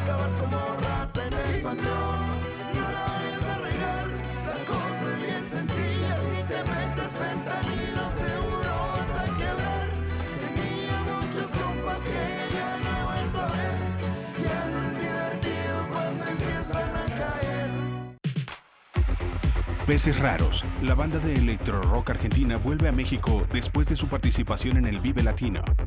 acabas como rata en el panteón. No la vayas a regar, la cosa es bien sencilla. Si te metes fentanilo seguro vas a quebrar. Tenía muchos compas que ya no he vuelto a ver. Ya no es divertido cuando empiezan a caer. Peces Raros, la banda de electro rock argentina vuelve a México después de su participación en el Vive Latino.